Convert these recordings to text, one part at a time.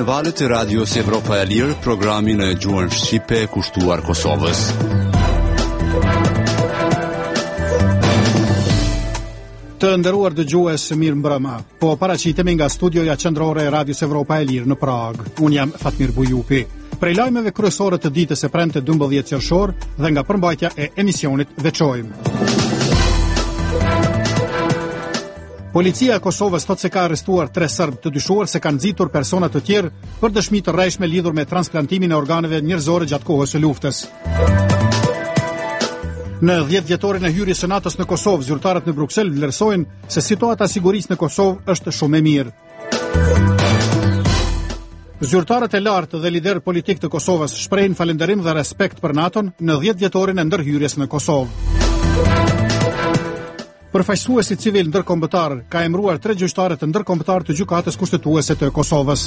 valët e Radios Evropa e Lirë, programin e gjuhën shqipe kushtuar Kosovës. Të nderuar dëgjues, mirë mbrëma. Po paraqitemi nga studioja qendrore e Radios Evropa e Lirë në Prag. Unë jam Fatmir Bujupi. Prej lajmeve kryesore të ditës së premte 12 qershor dhe nga përmbajtja e emisionit veçojmë. Policia e Kosovës thot se ka arrestuar 3 serbë të dyshuar se kanë nxitur persona të tjerë për dëshmi të rrejshme lidhur me transplantimin e organeve njerëzore gjatë kohës së luftës. Në 10 vjetorin e hyrjes së NATO-s në Kosovë, zyrtarët në Bruksel vlerësojnë se situata e sigurisë në Kosovë është shumë e mirë. Zyrtarët e lartë dhe liderë politik të Kosovës shprehin falënderim dhe respekt për NATO-n në 10 vjetorin e ndërhyrjes në Kosovë. Përfaqësuesi civil ndërkombëtar ka emëruar 3 gjyqtarë të ndërkombëtar të gjykatës kushtetuese të Kosovës.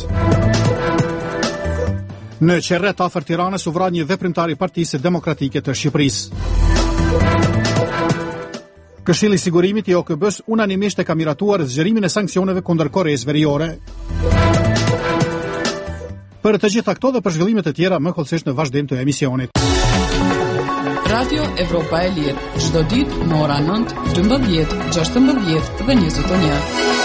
Në Qerret afër Tiranës u vra një veprimtar i Partisë Demokratike të Shqipërisë. Këshilli i Sigurimit i OKB-s unanimisht e ka miratuar zgjerimin e sanksioneve kundër Koreas Veriore. Për të gjitha këto dhe për zhvillime të tjera, më kollësisht në vazhdim të emisionit. Radio Evropa e Lirë, çdo ditë në ora 9, 12, 16 dhe 21.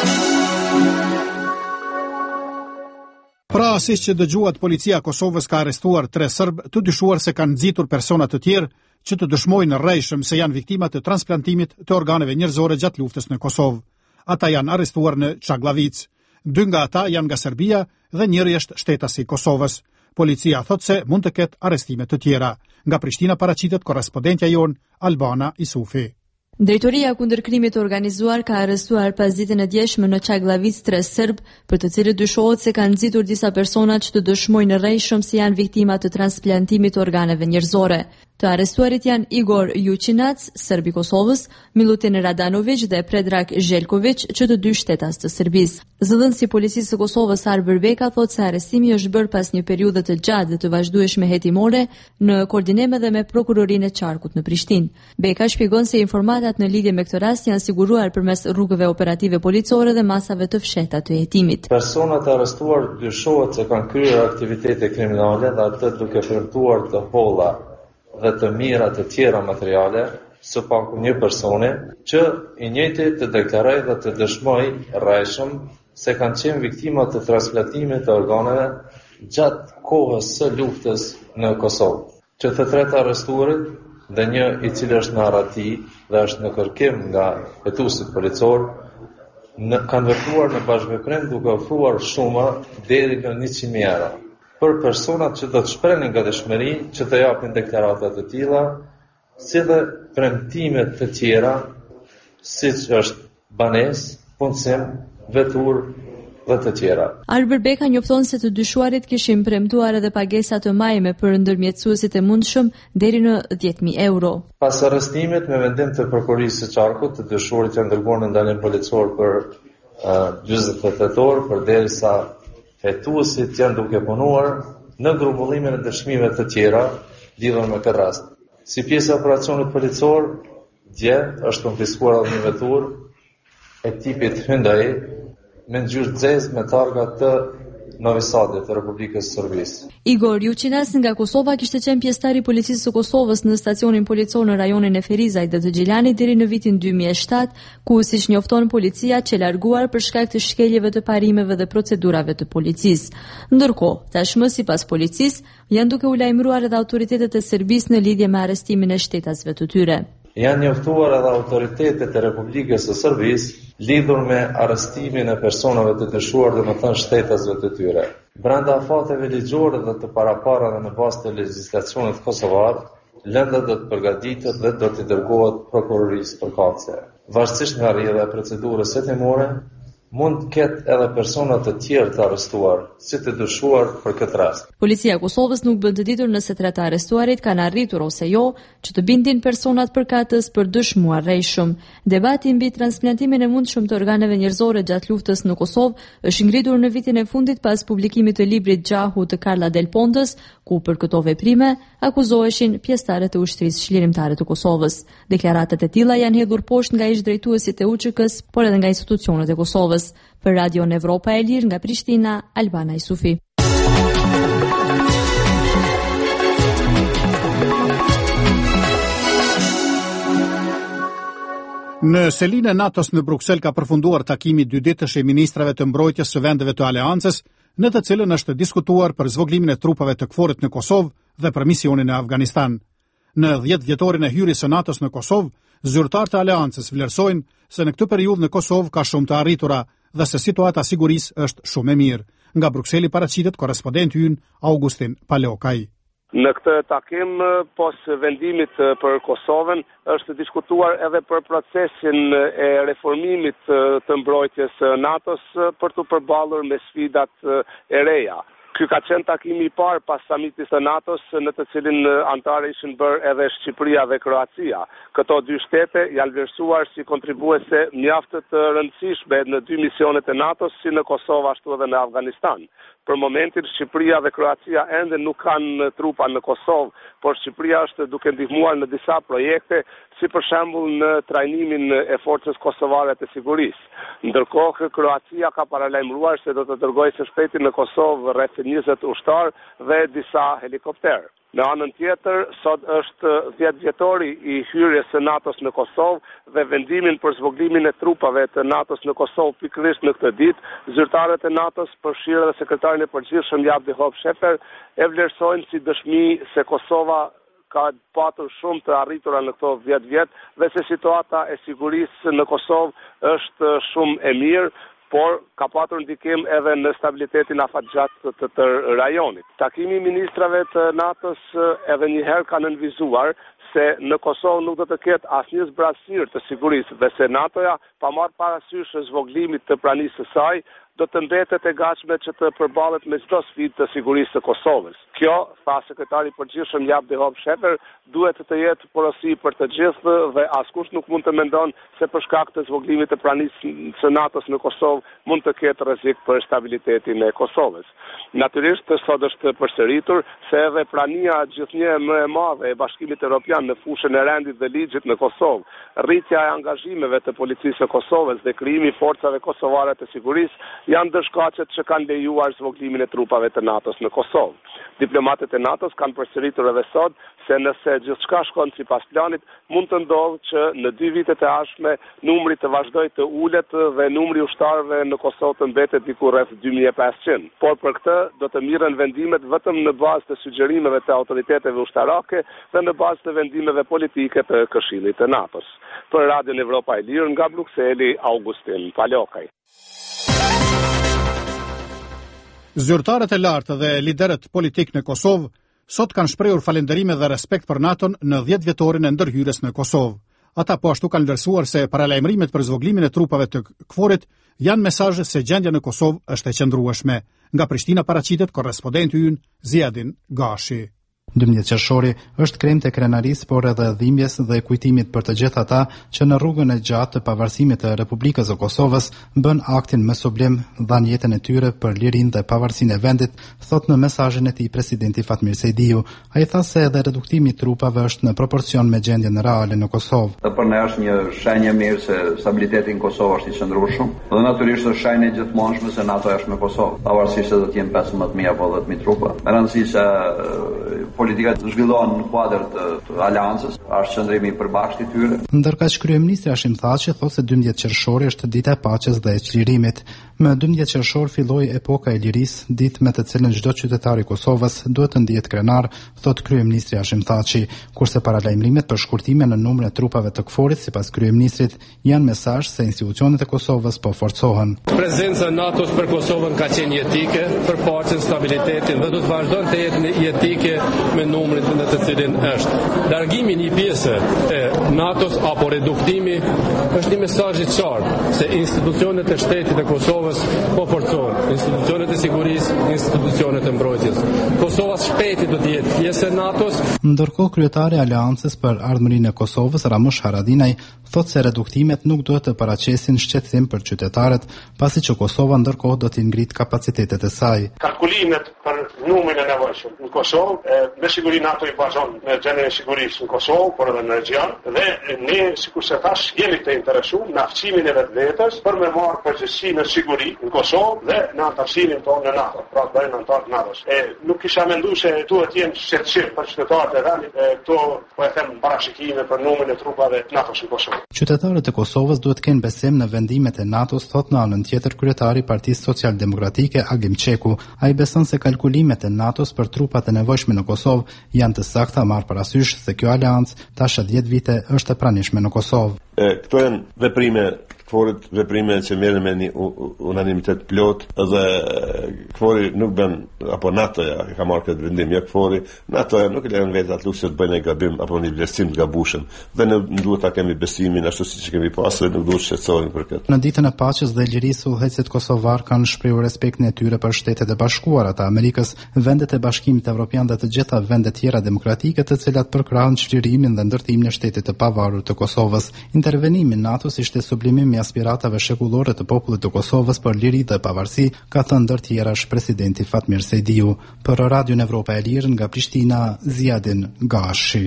Pra, siç që dëgjuat, policia e Kosovës ka arrestuar 3 serbë të dyshuar se kanë nxitur persona të tjerë që të dëshmojnë rrejshëm se janë viktima të transplantimit të organeve njerëzore gjatë luftës në Kosovë. Ata janë arrestuar në Çaglavic. 2 nga ata janë nga Serbia dhe njëri është shtetasi i Kosovës. Policia thot se mund të ketë arrestime të tjera. Nga Prishtina paraqitet korrespondentja jon Albana Isufi. Drejtoria kundër krimit të organizuar ka arrestuar pas ditën e djeshme në Çaglavic 3 serb, për të cilët dyshohet se kanë nxitur disa persona që të dëshmojnë rrejshëm se janë viktima të transplantimit të organeve njerëzore. Të arrestuarit janë Igor Jucinac, serb i Kosovës, Milutin Radanović dhe Predrag Željković, që të dy shtetas të Serbisë. Zëdhënësi i policisë së Kosovës Arber Beka thotë se arrestimi është bërë pas një periudhe të gjatë dhe të vazhdueshme hetimore në koordinim edhe me prokurorinë e Qarkut në Prishtinë. Beka shpjegon se informatat në lidhje me këtë rast janë siguruar përmes rrugëve operative policore dhe masave të fshehta të hetimit. Personat arrestuar dyshohet se kanë kryer aktivitete kriminale dhe atë duke premtuar të holla dhe të mira të tjera materiale së paku një personi që i njëjti të deklaroj dhe të dëshmoj rrejshëm se kanë qenë viktima të transplantimit të organeve gjatë kohës së luftës në Kosovë. Që të 3 arrestuarit dhe një i cili është në arati dhe është në kërkim nga hetuesit policor kanë vepruar në bashkëveprim duke ofruar shuma deri në 100.000 euro. Për personat që do të shprehin nga dëshmëri që të japin deklarata të tilla, si dhe premtime të tjera, siç është banesë, punësim, vetur dhe të tjera. Arber Beka njofton se të dyshuarit kishin premtuar edhe pagesa të majme për ndërmjetësuesit e mundshëm deri në 10.000 euro. Pas arrestimit me vendim të prokurorisë së Qarkut, të dyshuarit janë dërguar në ndalim policor për 48 orë, përderisa hetuesit janë duke punuar në grumbullimin e dëshmive të tjera lidhur me këtë rast. Si pjesë e operacionit policor, dje është konfiskuar edhe një vetur e tipit Hyundai me ngjyrë zezë me targa të Novi Sadit të Republikës së Serbisë. Igor Jucinac nga Kosova kishte qenë pjesëtar i policisë së Kosovës në stacionin policor në rajonin e Ferizajt dhe të Gjilanit deri në vitin 2007, ku siç njofton policia që larguar për shkak të shkeljeve të parimeve dhe procedurave të policisë. Ndërkohë, tashmë sipas policisë, janë duke u lajmëruar edhe autoritetet e Serbisë në lidhje me arrestimin e shtetasve të tyre. Janë njoftuar edhe autoritetet e Republikës së Serbisë lidhur me arrestimin e personave të dyshuar dhe më thënë shtetasve të tyre. Brenda afateve ligjore dhe të paraparave në bazë të legjislacionit kosovar, lënda do të përgatitet dhe do të dërgohet prokurorisë përkatëse. Varësisht nga rrjedha e procedurës hetimore, mund të ketë edhe persona të tjerë të arrestuar, si të dyshuar për këtë rast. Policia e Kosovës nuk bën të ditur nëse 3 të arrestuarit kanë arritur ose jo që të bindin personat përkatës për dëshmuar rrejshëm. Debati mbi transplantimin e mundshëm të organeve njerëzore gjatë luftës në Kosovë është ngritur në vitin e fundit pas publikimit të librit Gjahu të Karla Del Pontës, ku për këto veprime akuzoheshin pjesëtarët e ushtrisë çlirimtare të Kosovës. Deklaratat e tilla janë hedhur poshtë nga ish-drejtuesit e UÇK-s, por edhe nga institucionet e Kosovës. Për Radio Evropa e Lirë nga Prishtina, Albana Isufi. Në selinë e NATO-s në Bruksel ka përfunduar takimi 2 ditësh e ministrave të mbrojtjes së vendeve të aleancës, në të cilën është diskutuar për zvogëlimin e trupave të KFOR-it në Kosovë dhe për misionin në Afganistan. Në 10 vjetorin e hyrjes së NATO-s në Kosovë, zyrtarët e aleancës vlerësojnë se në këtë periudhë në Kosovë ka shumë të arritura dhe se situata sigurisë është shumë e mirë. Nga Brukseli paraqitet korrespondenti ynë Augustin Paleokaj. Në këtë takim, pos vendimit për Kosovën, është diskutuar edhe për procesin e reformimit të mbrojtjes NATO-s për të përballur me sfidat e reja. Ky ka qenë takimi i parë pas samitit të NATO-s, në të cilin antarë ishin bërë edhe Shqipëria dhe Kroacia. Këto 2 shtete janë vlerësuar si kontribuese mjaft të rëndësishme në 2 misionet e NATO-s, si në Kosovë ashtu edhe në Afganistan. Për momentin Shqipëria dhe Kroacia ende nuk kanë trupa në Kosovë, por Shqipëria është duke ndihmuar në disa projekte, si për shembull në trajnimin e forcës kosovare të sigurisë. Ndërkohë Kroacia ka paralajmëruar se do të dërgojë së shpejti në Kosovë rreth 20 ushtar dhe disa helikopterë. Në anën tjetër, sot është 10 vjetori i hyrjes së NATO-s në Kosovë dhe vendimin për zvogëlimin e trupave të NATO-s në Kosovë pikërisht në këtë ditë, zyrtarët e NATO-s përfshirë dhe sekretarin e përgjithshëm Javdi Hop Shefer e vlerësojnë si dëshmi se Kosova ka patur shumë të arritura në këto 10 vjet dhe se situata e sigurisë në Kosovë është shumë e mirë, por ka patur ndikim edhe në stabilitetin afatgjatë të rajonit. Takimi i ministrave të NATO-s edhe një herë ka nënvizuar se në Kosovë nuk do të ketë asnjë zbrasir të sigurisë dhe se NATO-ja, pa marrë parasysh zvogëlimit të pranisë së saj, do të mbetet e gatshme që të përballet me çdo sfidë të sigurisë së Kosovës. Kjo, tha sekretari i përgjithshëm Javdi Hop Shefer, duhet të jetë porosi për të gjithë dhe askush nuk mund të mendon se për shkak të zvogëlimit të pranisë së NATO-s në Kosovë mund të ketë rrezik për stabilitetin e Kosovës. Natyrisht sot është përsëritur se edhe prania gjithnjë më e madhe e Bashkimit Evropian në fushën e rendit dhe ligjit në Kosovë, rritja e angazhimeve të policisë së Kosovës dhe krijimi i forcave kosovare të sigurisë janë dëshkaqet që kanë lejuar zvogëlimin e trupave të NATO-s në Kosovë. Diplomatët e NATO-s kanë përsëritur edhe sot se nëse gjithçka shkon sipas planit, mund të ndodhë që në 2 vitet e ardhshme numri të vazhdojë të ulet dhe numri i ushtarëve në Kosovë të mbetet diku rreth 2500. Por për këtë do të mirën vendimet vetëm në bazë të sugjerimeve të autoriteteve ushtarake dhe në bazë të vendimeve politike të Këshillit të NATO-s. Për Radion Evropa e Lirë nga Brukseli, Augustin Paleokaj. Zyrtarët e lartë dhe liderët politik në Kosovë sot kanë shprehur falënderime dhe respekt për NATO-n në 10 vjetorin e ndërhyrjes në Kosovë. Ata po ashtu kanë vlerësuar se paralajmërimet për zvogëlimin e trupave të KFOR-it janë mesazhe se gjendja në Kosovë është e qëndrueshme. Nga Prishtina paraqitet korrespondenti ynë Ziadin Gashi. 12 qershori është kremte krenarisë, por edhe dhimbjes dhe kujtimit për të gjithë ata që në rrugën e gjatë të pavarësimit të Republikës së Kosovës bën aktin me sublim, dhan jetën e tyre për lirinë dhe pavarësinë e vendit, thot në mesazhin e tij presidenti Fatmir Sejdiu. Ai tha se edhe reduktimi i trupave është në proporcion me gjendjen reale në Kosovë. Për ne është një shenjë mirë se stabiliteti në Kosovë është i qëndrueshëm dhe natyrisht është shenjë gjithmonshme se NATO është në Kosovë, pavarësisht se do të jenë 15000 apo 10000 trupa. Me rëndësi se politika zhvillohen në kuadër të aleancës, është qëndrimi i përbashkët i tyre. Ndërkaq kryeministri Hashim Thaçi thotë se 12 qershori është dita e paqes dhe e çlirimit. Më 12 qershor filloi epoka e lirisë, ditë me të cilën çdo qytetar i Kosovës duhet të ndihet krenar, thot kryeministri Hashim Thaçi, kurse paralajmërimet për shkurtimin në numrin e trupave të KFOR-it sipas kryeministrit janë mesazh se institucionet e Kosovës po forcohen. Prezenca e NATO-s për Kosovën ka qenë jetike, për paqen, stabilitetin dhe do të vazhdon të jetë jetike me numrin në të cilin është. Largimi një pjesë e NATO-s apo reduktimi është një mesazh i qartë se institucionet e shtetit të Kosovës po forcohen, institucionet e sigurisë, institucionet e mbrojtjes. Kosova shpejti do të jetë pjesë e NATO-s. Ndërkohë kryetari i Aleancës për Ardhmërinë e Kosovës, Ramush Haradinaj, thotë se reduktimet nuk duhet të paraqesin shqetësim për qytetarët, pasi që Kosova ndërkohë do të ngrit kapacitetet e saj. Kalkulimet për numrin e nevojshëm në Kosovë, me siguri NATO i bazon në gjendjen e sigurisë në Kosovë, por edhe në region, dhe ne sikur se thash jemi të interesuar në aftësimin e vetvetes për me marrë përgjegjësi në siguri në Kosovë dhe në antarësimin tonë në NATO, pra të bëjnë antarë NATO-s. Nuk kisha menduar se duhet të jenë shqetësim për qytetarët e vendit, këto po e them parashikime për numrin e trupave NATO-s në Kosovë. Qytetarët e Kosovës duhet të kenë besim në vendimet e NATO-s, thot në anën tjetër kryetari i Partisë Social-Demokratike Agim Qeku. Ai beson se kalkulimet e NATO-s për trupat e nevojshme në Kosovë janë të sakta, marrë parasysh se kjo aleancë tash 10 vite është e pranishme në Kosovë. Këto janë veprime që merren me një unanimitet plot dhe KFOR-i nuk bën apo NATO-ja ka marrë këtë vendim, ja KFOR-i, NATO-ja nuk e lejon vetë atë luksus të bëjë një gabim apo një vlerësim të gabueshëm. Dhe ne duhet ta kemi besimin ashtu siç kemi pasur, nuk duhet të shqetësohemi për këtë. Në ditën e paqes dhe lirisë, udhëheqësit kosovar kanë shprehur respektin e tyre për Shtetet e Bashkuara të Amerikës, vendet e Bashkimit Evropian dhe të gjitha vendet tjera demokratike të cilat përkrahen çlirimin dhe ndërtimin e Shtetit të pavarur të Kosovës. Intervenimi i NATO-s ishte sublimim i aspiratave shekullore të popullit të Kosovës për liri dhe pavarësi, ka thënë ndër tjerash presidenti Fatmir Sejdiu. Për Radion Evropa e Lirë nga Prishtina, Ziadin Gashi.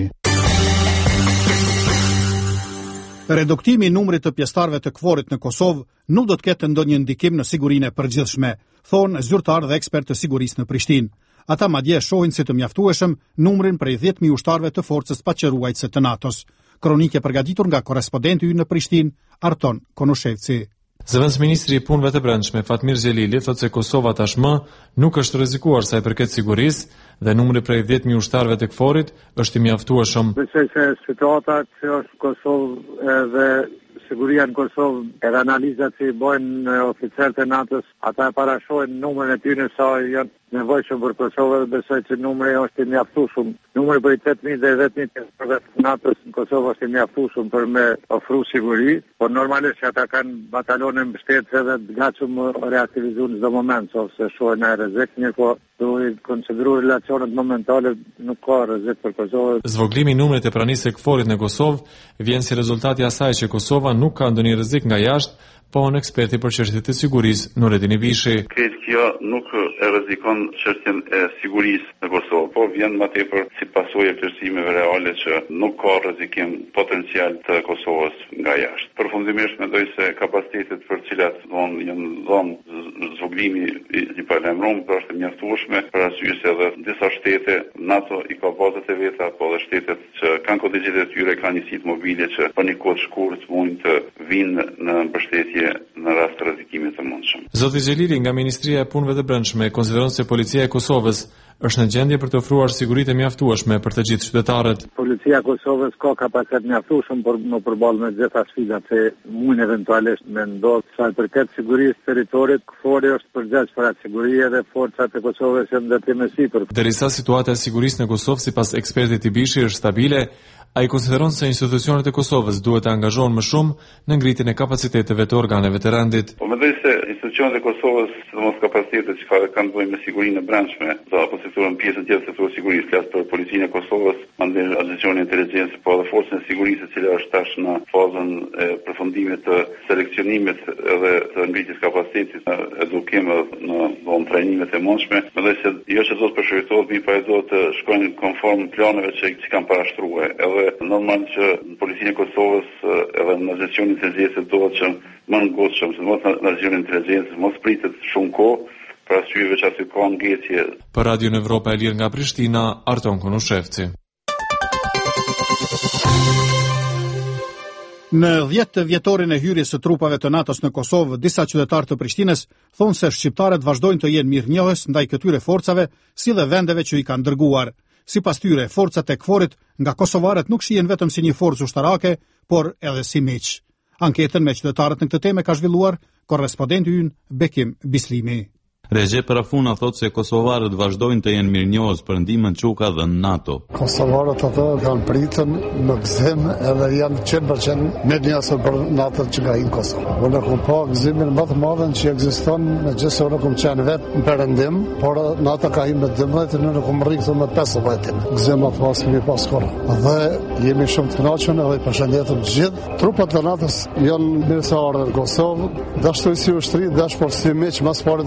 Reduktimi i numrit të pjesëtarëve të KFOR-it në Kosovë nuk do të ketë ndonjë ndikim në sigurinë e përgjithshme, thonë zyrtarë dhe ekspertë të sigurisë në Prishtinë. Ata madje shohin si të mjaftueshëm numrin prej 10.000 ushtarëve të forcës paqëruajtëse të NATO-s. Kronike përgatitur nga korrespondenti ynë në Prishtinë, Arton Konushevci. Zëvendësministri i punëve të brendshme Fatmir Xhelili thotë se Kosova tashmë nuk është rrezikuar sa i përket sigurisë dhe numri prej 10.000 ushtarëve të KFOR-it është i mjaftueshëm. Besoj se situata që është në Kosovë dhe siguria në Kosovë edhe analizat që i bojnë oficerët e NATO-s, ata e parashojnë numrin e tyre sa janë nevojshëm për Kosovë dhe besoj që numri është i mjaftueshëm. Numri për 8.000 dhe 10.000 pjesëtarë të NATO-s në Kosovë është i mjaftueshëm për me ofru siguri, por normalisht ata kanë batalone mbështetëse dhe të gatshëm reaktivizuar në çdo moment, ose shohin ai rrezik, po duhet konsideruar relacionet momentale, nuk ka rrezik për Kosovë. Zvoglimi i numrit të pranisë së KFOR-it në Kosovë vjen si rezultati i asaj që Kosova nuk ka ndonjë rrezik nga jashtë, po në eksperti për çështjet e sigurisë Nurettin Ibishi. Kjo nuk e rrezikon çështjen e sigurisë në Kosovë, po vjen më tepër si pasojë e vlerësimeve reale që nuk ka rrezikim potencial të Kosovës nga jashtë. Përfundimisht mendoj se kapacitetet për të cilat janë dhënë zvoglimi i paralajmëruar është mjaftueshme për arsye se edhe disa shtete NATO i ka bazat e veta, po edhe shtetet që kanë kontingjentet e tyre kanë një sit mobile që për një kohë të shkurtër mund të vinë në mbështetje në rast të rrezikimit të mundshëm. Zoti Xhelili nga Ministria e Punëve të Brendshme konsideron se policia e Kosovës është në gjendje për të ofruar siguritë e mjaftueshme për të gjithë qytetarët. Policia e Kosovës ka kapacitet mjaftueshëm për në përballje me gjitha sfidat që mund eventualisht me ndodh sa i përket sigurisë territorit. KFOR-i është përgjegjës për atë siguri dhe forcat e Kosovës janë ndërtim me sipër. Derisa situata e sigurisë në Kosovë sipas ekspertit Ibishi është stabile, ai konsideron se institucionet e Kosovës duhet të angazhohen më shumë në ngritjen e kapaciteteve të organeve të rendit. Po mendoj se institucionet e Kosovës, sidomos kapacitetet që kanë bëjmë me sigurinë e brendshme, apo sektorën pjesën tjetër të sektorit sigurisë, flas për policinë e Kosovës, mandej agjencioni inteligjencë, po edhe forcën e sigurisë e cila është tash në fazën e përfundimit të seleksionimit edhe të ngritjes kapacitetit në edukim në trajnimet e mundshme. Mendoj se jo që do të përshkruhet, por do të shkojnë konform planeve që kanë parashtruar. Normal që në policinë e Kosovës edhe në agjencioni inteligjencë duhet që më ngutshëm, sidomos në agjencioni inteligjencë mos pritet shumë kohë për arsyeve që aty ka ngjetje. Për Radion Evropa e Lirë nga Prishtina, Arton Konushevci. Në 10 vjetorin e hyrjes së trupave të NATO-s në Kosovë, disa qytetarë të Prishtinës thonë se shqiptarët vazhdojnë të jenë mirënjohës ndaj këtyre forcave, si dhe vendeve që i kanë dërguar. Sipas tyre, forcat e KFOR-it nga kosovarët nuk shihen vetëm si një forcë ushtarake, por edhe si miq. Anketën me qytetarët në këtë temë ka zhvilluar korrespondenti ynë Bekim Bislimi. Recep Rafuna thot se kosovarët vazhdojnë të jenë mirënjohës për ndihmën çuka dhe në NATO. Kosovarët ato kanë pritën në gëzim edhe janë 100% mirënjohës për NATO që ka në Kosovë. Unë kam pa gëzimin më të madh që ekziston në gjithë unë kam qenë vetë në perëndim, por NATO ka hyrë me 12 në kam rritur me 15. Gëzim atë pas mi pas kohë. Dhe jemi shumë të kënaqur edhe përshëndetem të gjithë. Trupat e NATO-s janë mirëseardhë në Kosovë, dashur si ushtri, dashur si miq, mas parë do të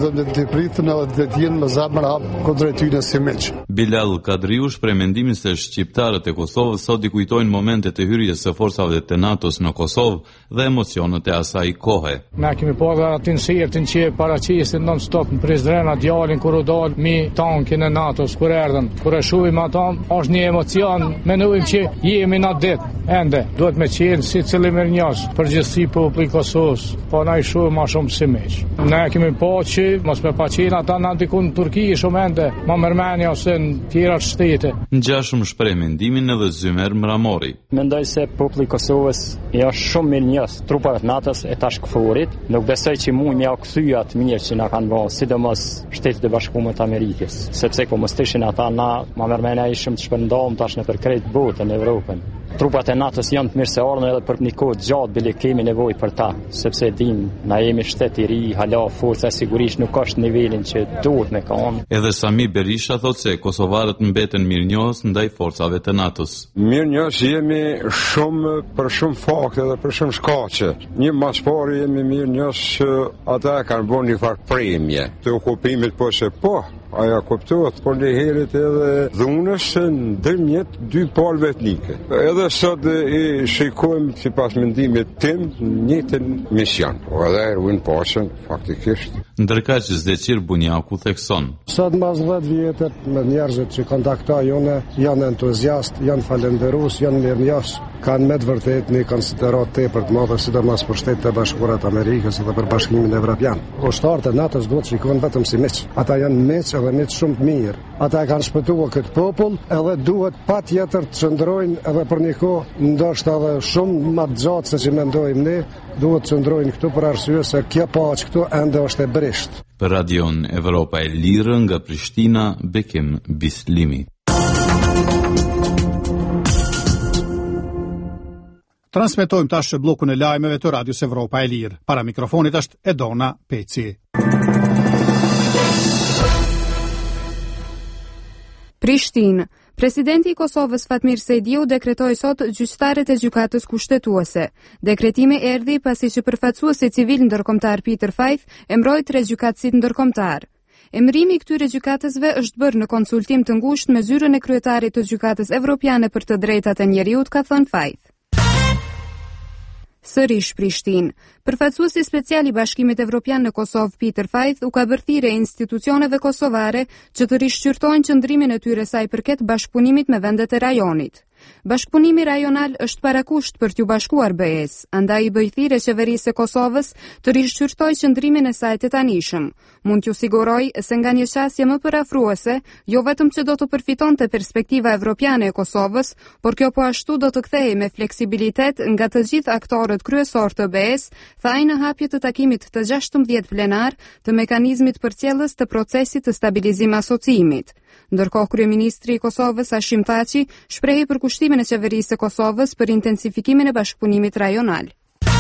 pritën edhe të jenë me zemër hap kundrejt tyre si miq. Bilal Kadriu shpreh mendimin se shqiptarët e Kosovës sot i kujtojnë momentet e hyrjes së forcave të NATO-s në Kosovë dhe emocionet e asaj kohe. Na kemi pasur atë nxjerrtin që paraqisin non stop në Prizren djalin kur u dal mi tankin e NATO-s kur erdhën. Kur e shohim ata, është një emocion, mendojmë që jemi në ditë. Ende duhet me qenë si cili mirënjohës përgjithësi populli i Kosovës, po na i shohim më shumë si miq. Ne kemi pa që mos me pa qenë ata në diku në Turqi shumë ende, më Armenia ose në tjera shtete. Ngjashëm shpreh mendimin edhe Zymer Mramori. Mendoj se populli i Kosovës është shumë mirënjohës trupat e NATO-s e tash këfurit. Nuk besoj që mund m'ia kthyej atë mirë që na kanë bërë, sidomos Shtetet e Bashkuara të Amerikës, sepse kur mos ishin ata na më Armenia ishim të shpërndahëm tash në përkrejt botën në Evropën. Trupat e NATO-s janë të mirë se ardhën edhe për një kohë gjatë bile kemi nevojë për ta, sepse dim na jemi shtet i ri, hala forca sigurisht nuk është nivelin që duhet me kanë. Edhe Sami Berisha thotë se kosovarët mbeten mirënjohës ndaj forcave të NATO-s. Mirënjohës jemi shumë për shumë fakte dhe për shumë shkaqe. Një mas pari jemi mirënjohës që ata kanë bërë një farë premje të okupimit, po se po aja kuptohet, por në herët edhe dhunës në dërmjet dy palëve etnike. Edhe sot i shikojmë si pas mendimit tim njëjtën mision. O edhe erwin pasën, faktikisht. Ndërkaq Zdeqir Bunjaku thekson. Sot mas 10 vjetët me njerëzit që kontakta jone, janë entuziast, janë falenderus, janë mirënjohës, kanë me të vërtet një konsiderat tepër të madhe, sidomos për Shtetet e Bashkuara të Amerikës dhe për Bashkimin Evropian. Ushtarët e NATO-s duhet shikojnë vetëm si miq. Ata janë miq edhe miq shumë të mirë. Ata kanë shpëtuar këtë popull edhe duhet patjetër të qëndrojnë edhe për një kohë, ndoshta edhe shumë më gjatë se që mendojmë ne, duhet të qëndrojnë këtu për arsye se kjo paqë këtu ende është e brisht. Për Radion Evropa e Lirë nga Prishtina, Bekim Bislimi. Transmetojmë tash bllokun e lajmeve të Radios Evropa e Lirë. Para mikrofonit është Edona Peci. Prishtinë. Presidenti i Kosovës Fatmir Sejdiu dekretoi sot gjyqtarët e gjykatës kushtetuese. Dekretimi erdhi pasi që përfaqësuesi civil ndërkombëtar Peter Faith e mbroi 3 gjykatësit ndërkombëtar. Emërimi i këtyre gjykatësve është bërë në konsultim të ngushtë me zyrën e kryetarit të Gjykatës Evropiane për të drejtat e njeriut, ka thënë Faith. Sërish Prishtinë. Përfaqësuesi special i Bashkimit Evropian në Kosovë Peter Faith u ka bërë thirrje institucioneve kosovare që të rishqyrtojnë qëndrimin e tyre sa i përket bashkëpunimit me vendet e rajonit. Bashkëpunimi rajonal është parakusht për t'u bashkuar BE-s, andaj i bëj thirrje qeverisë së Kosovës të rishqyrtojë qëndrimin e saj të tanishëm. Mund t'ju siguroj se nga një qasje më përafruese, jo vetëm që do të përfitonte perspektiva evropiane e Kosovës, por kjo po ashtu do të kthehej me fleksibilitet nga të gjithë aktorët kryesor të BE-s, tha ai në hapje të takimit të 16 plenar të mekanizmit përcjellës të procesit të stabilizim asociimit. Ndërkohë kryeministri i Kosovës Hashim Thaçi shprehi përkushtimin e qeverisë së Kosovës për intensifikimin e bashkëpunimit rajonal.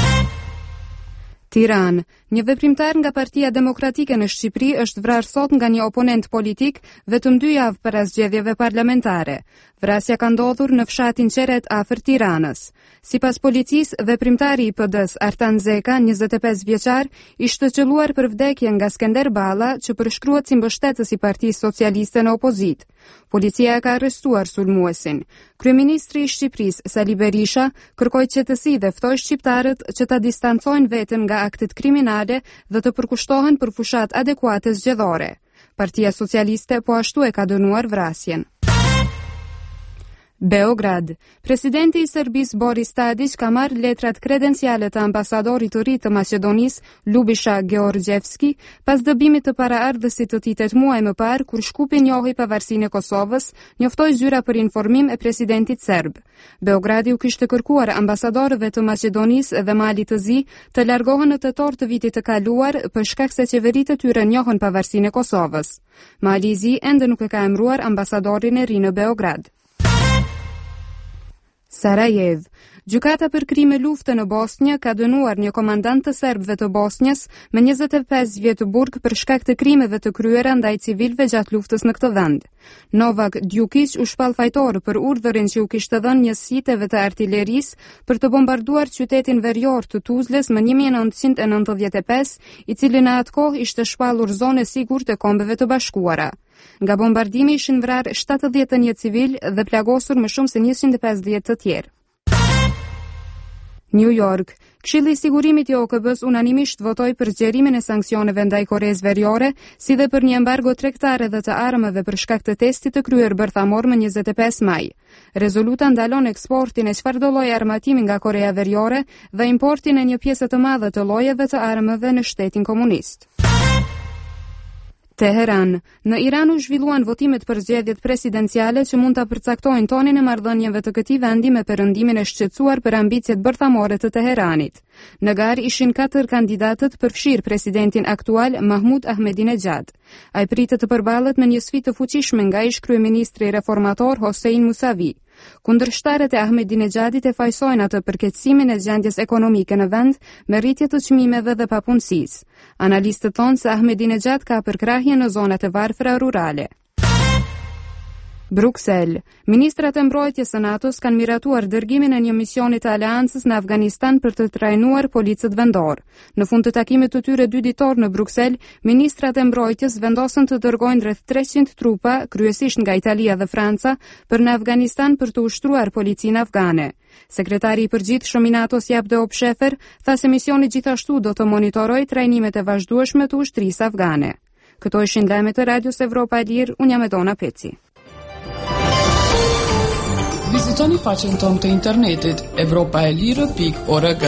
Tiranë. Një veprimtar nga Partia Demokratike në Shqipëri është vrarë sot nga një oponent politik vetëm 2 javë para zgjedhjeve parlamentare. Vrasja ka ndodhur në fshatin Qeret afër Tiranës. Sipas policisë, veprimtari i PD-s Artan Zeka, 25 vjeçar, ishte qelluar për vdekje nga Skender Balla, që përshkruhet si mbështetës i Partisë Socialiste në opozit. Policia ka arrestuar sulmuesin. Kryeministri i Shqipërisë Sali Berisha kërkoi qetësi dhe ftoi shqiptarët që ta distancojnë veten nga aktet kriminale dhe të përkushtohen për fushat adekuate zgjedhore. Partia Socialiste po ashtu e ka dënuar vrasjen. Beograd. Presidenti i Serbisë Boris Tadić ka marrë letrat kredenciale të ambasadorit të ri të Maqedonisë, Lubisha Georgjevski, pas dëbimit të paraardhësit të tij 8 muaj më parë kur Shkupi njohi pavarësinë e Kosovës, njoftoi zyra për informim e presidentit serb. Beogradi u kishte kërkuar ambasadorëve të Maqedonisë dhe Malit të Zi të largohen në tetor të vitit të kaluar për shkak se qeveritë e tyre njohën pavarësinë e Kosovës. Mali i Zi ende nuk e ka emëruar ambasadorin e ri në Beograd. Sarajevo. Gjykata për krime lufte në Bosnjë ka dënuar një komandant të serbëve të Bosnjës me 25 vjet burg për shkak të krimeve të kryera ndaj civilëve gjatë luftës në këtë vend. Novak Djukic u shpall fajtor për urdhërin që u kishte dhënë njësiteve të artillerisë për të bombarduar qytetin verior të Tuzlës më 1995, i cili në atë kohë ishte shpallur zonë e sigurt e Kombeve të Bashkuara. Nga bombardimi ishin vrarë 71 civil dhe plagosur më shumë se 150 të tjerë. New York. Këshilli i Sigurimit i OKB-s unanimisht votoi për zgjerimin e sanksioneve ndaj Koreas Veriore, si dhe për një embargo tregtare dhe të armëve për shkak të testit të kryer bërthamor më 25 maj. Rezoluta ndalon eksportin e çfarëdo lloji armatimi nga Korea Veriore dhe importin e një pjesë të madhe të llojeve të armëve në shtetin komunist. Teheran. Në Iran u zhvilluan votimet për zgjedhjet presidenciale që mund ta përcaktojnë tonin e marrëdhënieve të këtij vendi me perëndimin e shqetësuar për ambicet bërthamore të Teheranit. Në garë ishin 4 kandidatët përfshirë presidentin aktual Mahmud Ahmadinejad. Ai pritet të përballet me një sfidë të fuqishme nga ish kryeministri reformator Hossein Musavi. Kundërshtarët e Ahmadinejadit e fajsojnë atë përkeqësimin e gjendjes ekonomike në vend me rritje të çmimeve dhe papunësisë. Analistët thonë se Ahmadinejad ka përkrahje në zonat e varfra rurale. Bruksel. Ministrat e mbrojtjes së NATO-s kanë miratuar dërgimin e një misioni të aleancës në Afganistan për të trajnuar policët vendor. Në fund të takimit të tyre 2 ditor në Bruksel, ministrat e mbrojtjes vendosën të dërgojnë rreth 300 trupa, kryesisht nga Italia dhe Franca, për në Afganistan për të ushtruar policinë afgane. Sekretari i përgjithshëm i NATO-s Abdel Sheffer tha se misioni gjithashtu do të monitorojë trajnimet e vazhdueshme të ushtrisë afgane. Këto ishin lajmet e Radios Evropa e Lirë, unë jam Edona Peci. Vizitoni faqen tonë të internetit evropaelire.org.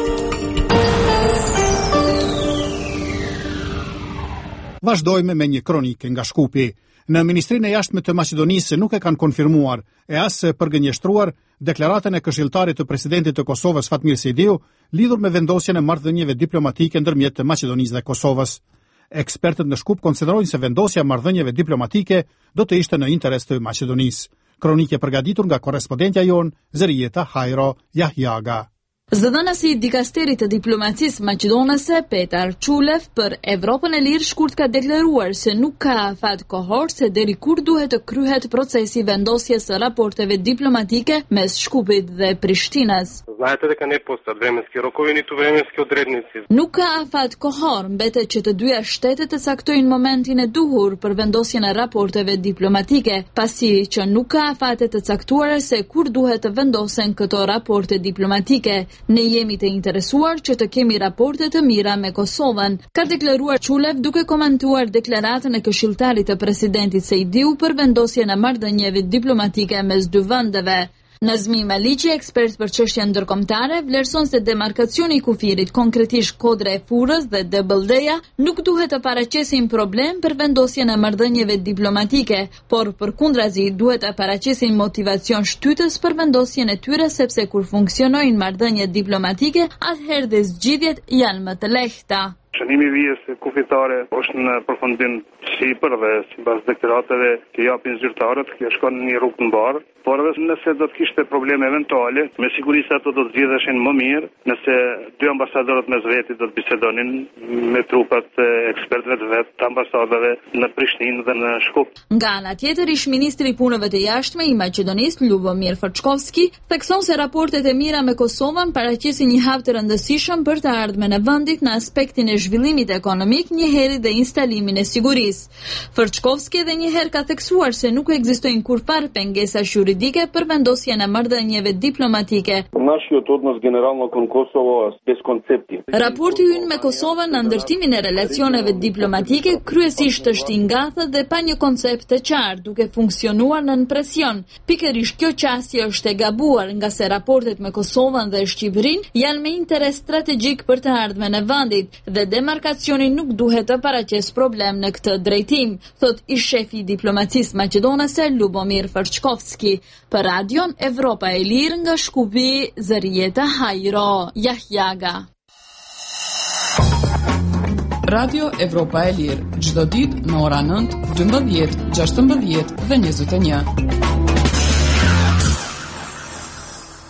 Vazhdojmë me një kronike nga Shkupi. Në Ministrinë e Jashtme të Maqedonisë nuk e kanë konfirmuar e as përgënjeshtruar deklaratën e këshilltarit të presidentit të Kosovës Fatmir Sejdiu lidhur me vendosjen e marrëdhënieve diplomatike ndërmjet Maqedonisë dhe Kosovës. Ekspertët në Shkup konsiderojnë se vendosja e marrëdhënieve diplomatike do të ishte në interes të Maqedonisë. Kronike përgatitur nga korrespondentja jon Zerieta Hajro Jahjaga. Zëdhënësi i dikasterit të diplomacisë maqedonase Petar Çulev për Evropën e Lirë shkurt ka deklaruar se nuk ka afat kohor se deri kur duhet të kryhet procesi vendosjes së raporteve diplomatike mes Shkupit dhe Prishtinës. Знаете дека не постојат временски рокови ниту временски одредници. Nuk ka afat kohor, mbetet që të dyja shtetet të caktojnë momentin e duhur për vendosjen e raporteve diplomatike, pasi që nuk ka afate të caktuara se kur duhet të vendosen këto raporte diplomatike. Ne jemi të interesuar që të kemi raporte të mira me Kosovën, ka deklaruar Çulev duke komentuar deklaratën e këshilltarit të presidentit Sejdiu për vendosjen e marrëdhënieve diplomatike mes dy vendeve. Nazmi Maliqi, ekspert për çështje ndërkombëtare, vlerëson se demarkacioni i kufirit, konkretisht kodra e Furrës dhe Debëlldeja, nuk duhet të paraqesin problem për vendosjen e marrëdhënieve diplomatike, por përkundrazi duhet të paraqesin motivacion shtytës për vendosjen e tyre, sepse kur funksionojnë marrëdhëniet diplomatike, atëherë dhe zgjidhjet janë më të lehta. Shënimi i vijës kufitare është në përfundim sipër dhe sipas deklaratave që japin zyrtarët, kjo shkon në një rrugë të mbarë, por edhe nëse do të kishte probleme eventuale, me siguri se ato do të zgjidheshin më mirë, nëse dy ambasadorët mes vetit do të bisedonin me trupat e ekspertëve të vet të ambasadave në Prishtinë dhe në Shkup. Nga ana tjetër, ish ministri i punëve të jashtme i Maqedonisë Lubomir Fërçkovski thekson se raportet e mira me Kosovën paraqesin një hap të rëndësishëm për të ardhmen e vendit në aspektin e zhvillimit ekonomik, njëherë dhe instalimin e sigurisë. Fërçkovski edhe një herë ka theksuar se nuk ekzistojnë kurrë pengesa juridike për vendosjen e marrëdhënieve diplomatike. Raporti ynë me Kosovën në ndërtimin e relacioneve diplomatike kryesisht është i ngathët dhe pa një koncept të qartë, duke funksionuar nën presion. Pikërisht kjo qasje është e gabuar, nga se raportet me Kosovën dhe Shqipërinë janë me interes strategjik për të ardhmen e vendit dhe demarkacioni nuk duhet të paraqes problem në këtë drejtim, thot ish shefi i diplomacisë maqedonase Lubomir Fërçkovski. Për Radion Evropa e Lirë nga Shkupi, Zerieta Hajro Jahjaga. Radio Evropa e Lirë, çdo ditë në orën 9, 12, 16 dhe 21.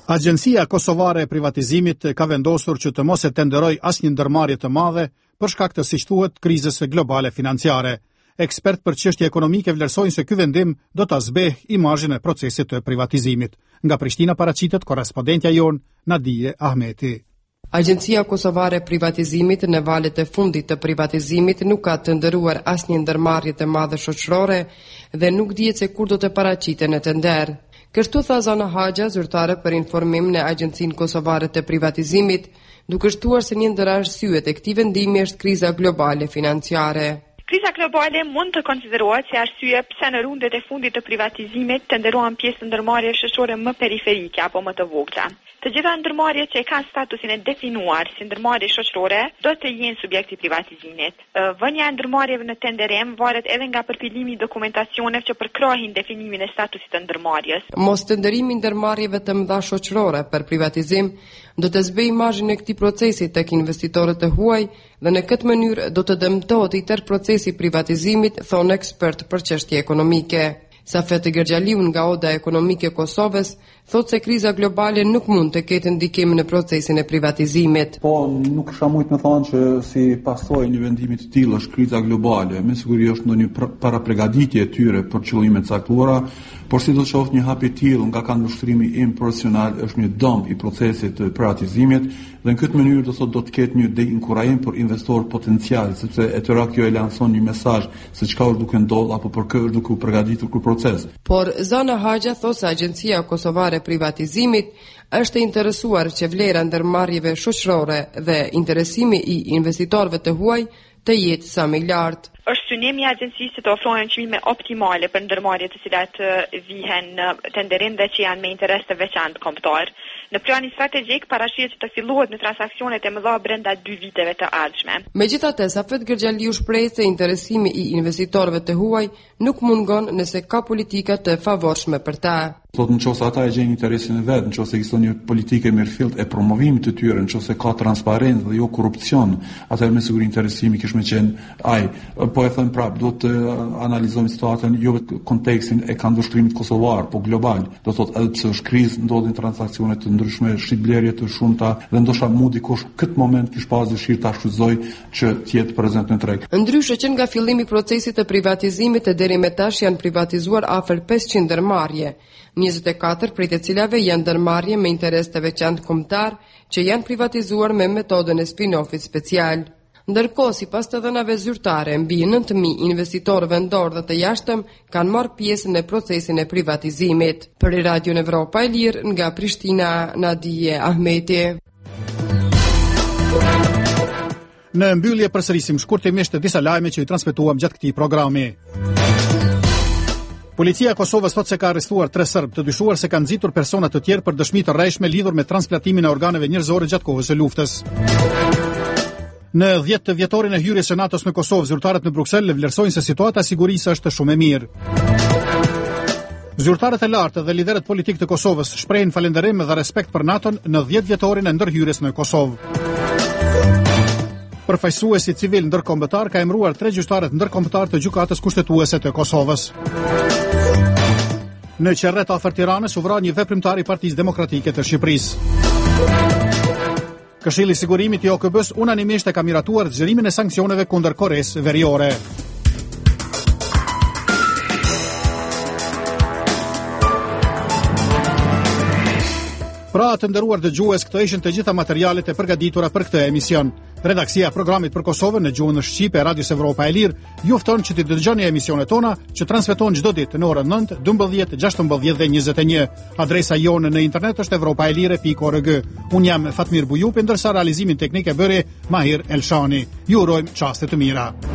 Agjencia Kosovare e Privatizimit ka vendosur që të mos e tenderoj asnjë ndërmarrje të madhe për shkak të, siç thuhet, krizës globale financiare. Ekspert për çështje ekonomike vlerësojnë se ky vendim do ta zbehë imazhin e procesit të privatizimit. Nga Prishtina paraqitet korrespondentja jon Nadije Ahmeti. Agjencia Kosovare e Privatizimit në valet e fundit të privatizimit nuk ka tenderuar asnjë ndërmarrje të madhe shoqërore dhe nuk dihet se kur do të paraqiten në tender. Kështu tha Zana Haxha, zyrtare për informim në Agjencinë Kosovare të Privatizimit, duke shtuar se një ndër arsyet e këtij vendimi është kriza globale financiare. Kriza globale mund të konsiderohet si arsye pse në rundet e fundit të privatizimit tenderuan pjesë ndërmarrje shoqërore më periferike apo më të vogla. Të gjitha ndërmarrjet që kanë statusin e definuar si ndërmarrje shoqërore do të jenë subjekti privatizimit. Vënia e ndërmarrjeve në tenderim varet edhe nga përfilimi i dokumentacioneve që përkrahin definimin e statusit të ndërmarrjes. Mos tenderimi i ndërmarrjeve të mëdha shoqërore për privatizim do të zbejë imazhin e këtij procesi tek investitorët e huaj dhe në këtë mënyrë do të dëmtohet i tërë procesi privatizimit, thonë ekspert për çështje ekonomike. Safet Gergjaliu nga Oda Ekonomike e Kosovës thotë se kriza globale nuk mund të ketë ndikim në procesin e privatizimit. Po, nuk kisha mujt me thonë që si pasojë një vendimi të tillë është kriza globale, me siguri është ndonjë parapregaditje e tyre për qëllime të caktuara, por si do të shoh një hap i tillë nga kundërshtrimi im profesional është një dëm i procesit të privatizimit dhe në këtë mënyrë do të ketë një deinkurajim për investor potencial, sepse e tëra kjo e lanson një mesazh se çka është duke ndodhur apo për kë është duke u përgatitur ky proces. Por Zana Haxha thotë se Agjencia Kosovare e Privatizimit është e interesuar që vlera ndërmarrjeve shoqërore dhe interesimi i investitorëve të huaj të jetë sa më i lartë. Është synimi i agjencisë të ofrojnë çmime optimale për ndërmarrjet të cilat vihen në tenderim dhe që janë me interes të veçantë kombëtar. Në planin strategjik parashihet që të fillohet në transaksionet e mëdha brenda 2 viteve të ardhshme. Megjithatë, Safet Gergjaliu shpreh se interesimi i investitorëve të huaj nuk mungon nëse ka politika të favorshme për ta. Sot nëse ata e gjejnë interesin e vet, nëse ekziston një politikë mirëfillt e promovimit të tyre, nëse ka transparencë dhe jo korrupsion, atëherë me siguri interesimi kish më qenë ai. Po e them prap, duhet të analizojmë situatën jo vetëm kontekstin e kundërshtrimit kosovar, po global. Do thotë edhe pse është krizë, ndodhin transakcione të ndryshme, shitblerje të shumta dhe ndoshta mund dikush këtë moment kish pas dëshirë ta shfrytëzoj që të jetë prezant në treg. Ndryshe që nga fillimi i procesit të privatizimit deri më tash janë privatizuar afër 500 ndërmarrje. 24 prej të cilave janë ndërmarrje me interes të veçantë kombëtar që janë privatizuar me metodën e spin-offit special. Ndërkohë, sipas të dhënave zyrtare, mbi 9.000 investitorë vendor dhe të jashtëm kanë marrë pjesë në procesin e privatizimit. Për Radio Evropa e Lirë, nga Prishtina, Nadije Ahmeti. Në mbyllje përsërisim shkurtimisht disa lajme që i transmetuam gjatë këtij programi. Policia e Kosovës thotë se ka arrestuar 3 serb të dyshuar se kanë nxitur persona të tjerë për dëshmi të rrejshme lidhur me transplantimin e organeve njerëzore gjatë kohës së luftës. Në 10 vjetorin e hyrjes së NATO-s në Kosovë, zyrtarët në Bruksel vlerësojnë se situata e sigurisë është shumë e mirë. Zyrtarët e lartë dhe liderët politik të Kosovës shprehin falënderim dhe respekt për NATO-n në 10 vjetorin e ndërhyrjes në Kosovë. Përfaqësuesi civil ndërkombëtar ka emëruar 3 gjyqtarë ndërkombëtar të gjykatës kushtetuese të Kosovës. Në Qerret afër Tiranës u vra një veprimtar i Partisë Demokratike të Shqipërisë. Këshilli i Sigurimit i OKB-s unanimisht e ka miratuar zgjerimin e sanksioneve kundër Koresë Veriore. Pra të nderuar dëgjues, këto ishin të gjitha materialet e përgatitura për këtë emision. Redaksia e programit për Kosovën në gjuhën shqipe e Radios Evropa e Lirë ju fton që të dëgjoni emisionet tona që transmetohen çdo ditë në orën 9, 12, 16 dhe 21. Adresa jonë në internet është europaelire.org. Unë jam Fatmir Bujupi, ndërsa realizimin teknik e bëri Mahir Elshani. Ju urojmë çaste të mira.